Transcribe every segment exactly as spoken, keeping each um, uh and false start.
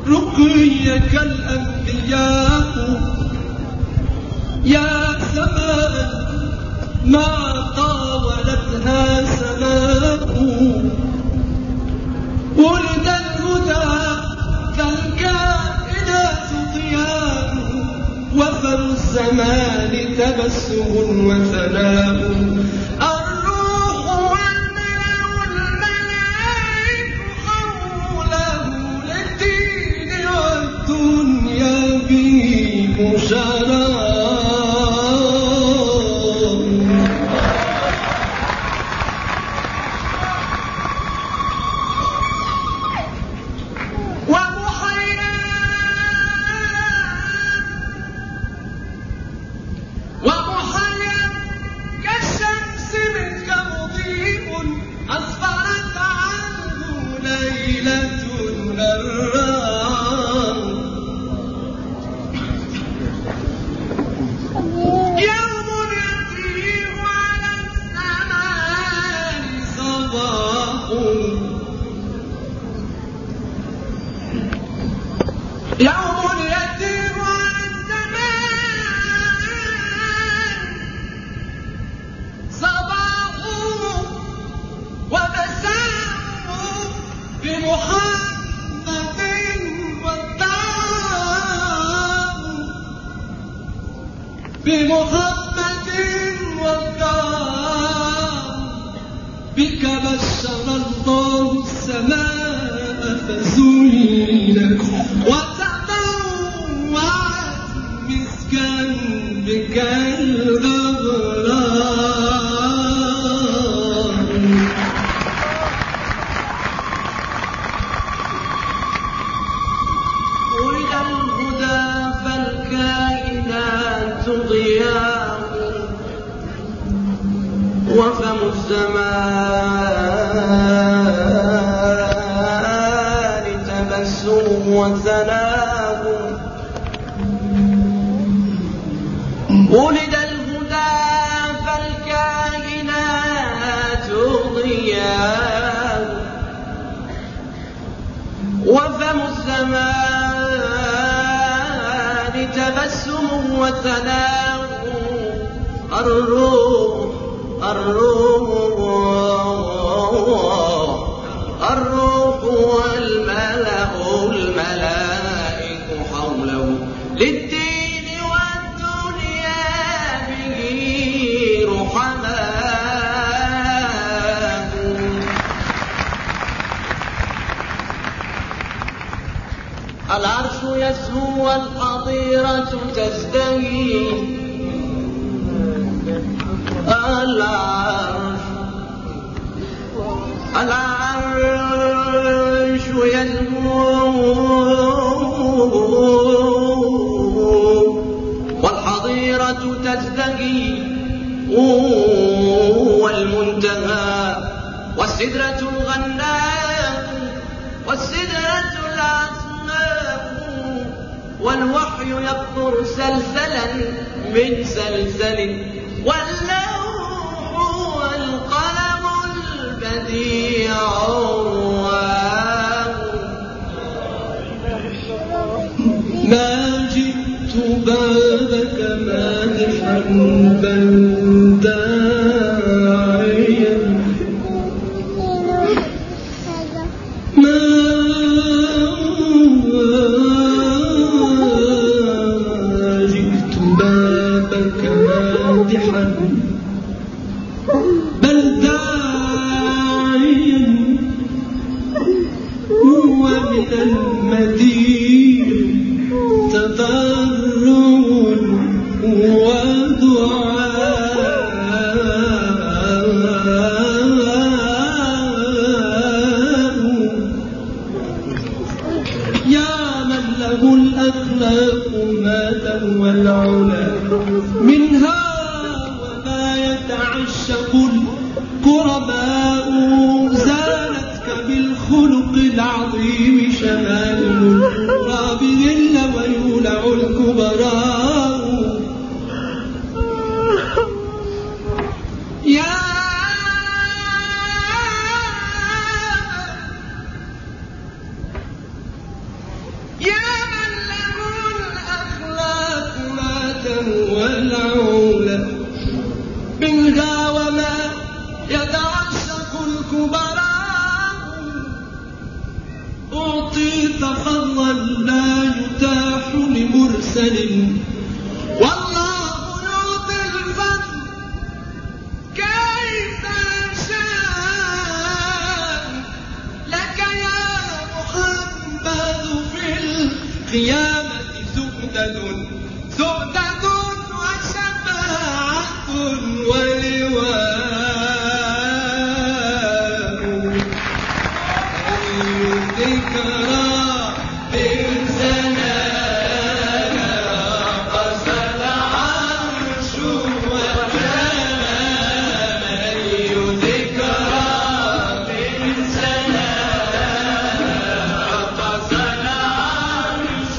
رقيك الأنبياء يا سماء ما طاولتها سماء. ولد الهدى فالكائنات ضياء وفم الزمان تبسم وثناء. الروح والملأ والملائك حوله للدين والدنيا به مشارا. بمحمد والدار بك بشر الله السماء فزينت وتطوعت مسكا بك الأبرار. ولد الهدى فالكائنات ضياء وفم الزمان تبسم وثناء. ولد الهدى فالكائنات ضياء وفم الزمان تبسم وثناء. الروح الروح الروح والملأ الملائك حوله للدين والدنيا به رحماء. العرش يسهو والحظيرة تزدهي. العرش العرش يسهو والحظيرة تزدهي والمنتهى والسدرة الغناء والسدرة العصماء والوحي يقطر سلسلا من سلسل واللوح والقلم البديع ما جئت بابك مادحا بل داعيا ما جئت بابك مادحا بل داعيا هو من المدين تضرع ودعاء. يا من له الأخلاق ما تهوى العلا منها وما يتعشق الكرماء. زالتك بالخلق العظيم شمائل رابع ويولع الكبراء. يا والعلا منها وما يتعشق الكبراء أعطيت فضلا لا يتاح لمرسل والله يعطي الفضل كيف يشاء لك يا محمد في القيامة زهدة زهدة وشفاعة ولواء أي ذكرى بالزمان قصد عرش وكان أي ذكرى بالزمان قصد عرش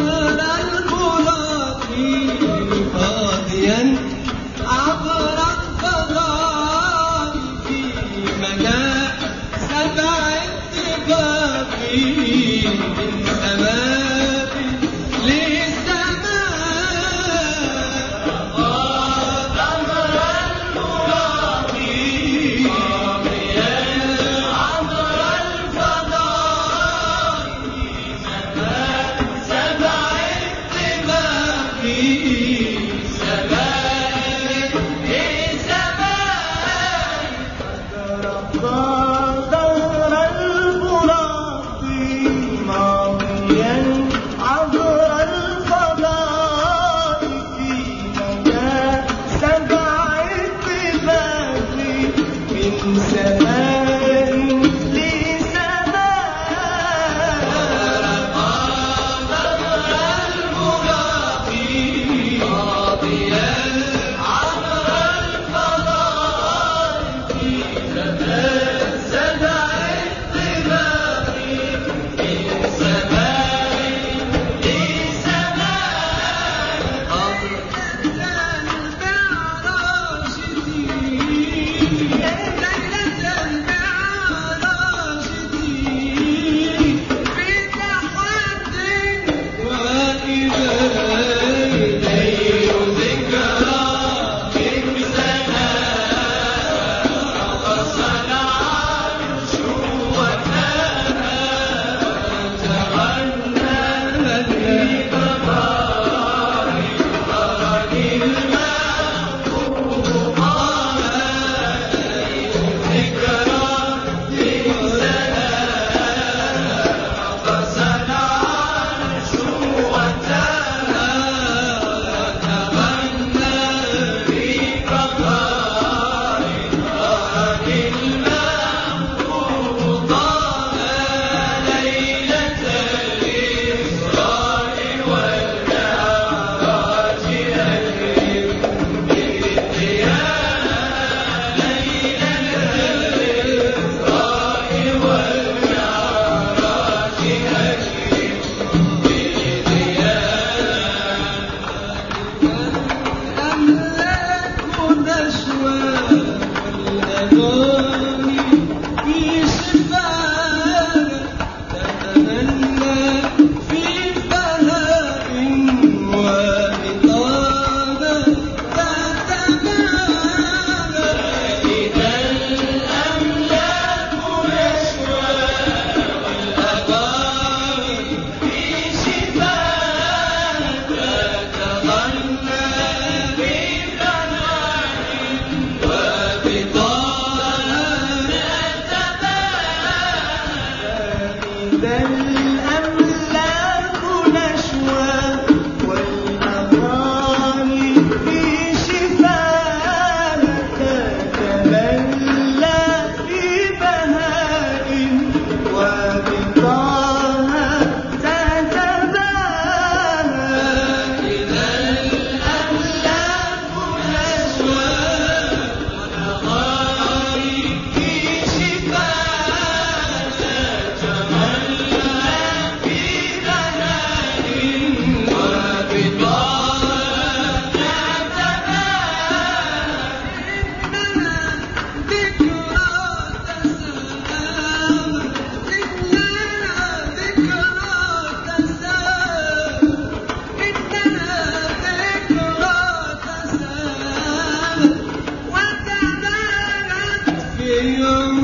عبر والأغاني في شفاء تتهنى في بهاء وبطابة تتباهى إذا الأملاك نشوى والأغاني في شفاء تتغنى في بهاء وبطابة إذا الأملاك نشوى والأغاني في شفاء تتملى في بهاء وبطاها تتباهى إذا الأملاك نشوى والأغاني في شفاء تتملى في بهاء وبطاها في يوم